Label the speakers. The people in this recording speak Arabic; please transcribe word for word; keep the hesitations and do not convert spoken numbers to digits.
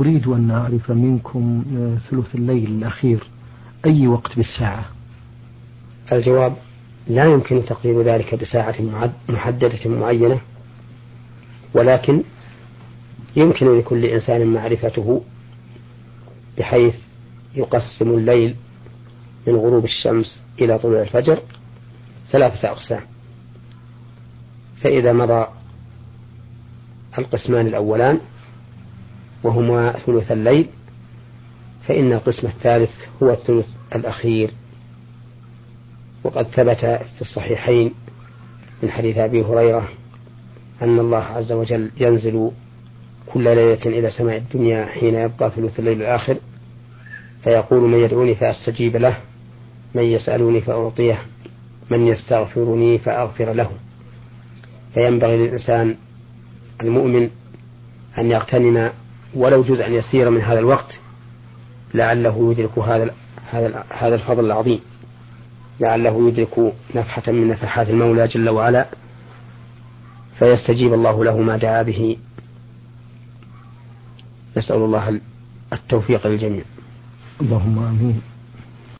Speaker 1: أريد أن أعرف منكم ثلث الليل الأخير أي وقت بالساعة؟
Speaker 2: الجواب: لا يمكن تقدير ذلك بساعة محددة معينة، ولكن يمكن لكل إنسان معرفته بحيث يقسم الليل من غروب الشمس إلى طلوع الفجر ثلاثة أقسام، فإذا مضى القسمان الأولان وهما ثلث الليل فإن القسم الثالث هو الثلث الأخير. وقد ثبت في الصحيحين من حديث أبي هريرة أن الله عز وجل ينزل كل ليلة إلى سماء الدنيا حين يبقى ثلث الليل الآخر فيقول: من يدعوني فأستجيب له، من يسألني فأعطيه، من يستغفرني فأغفر له. فينبغي للإنسان المؤمن أن يغتنم ولو جزءا يسيرا من هذا الوقت لعله يدرك هذا هذا الفضل العظيم، لعله يدرك نفحة من نفحات المولى جل وعلا فيستجيب الله له ما دعا به. نسأل الله التوفيق للجميع.
Speaker 1: اللهم آمين.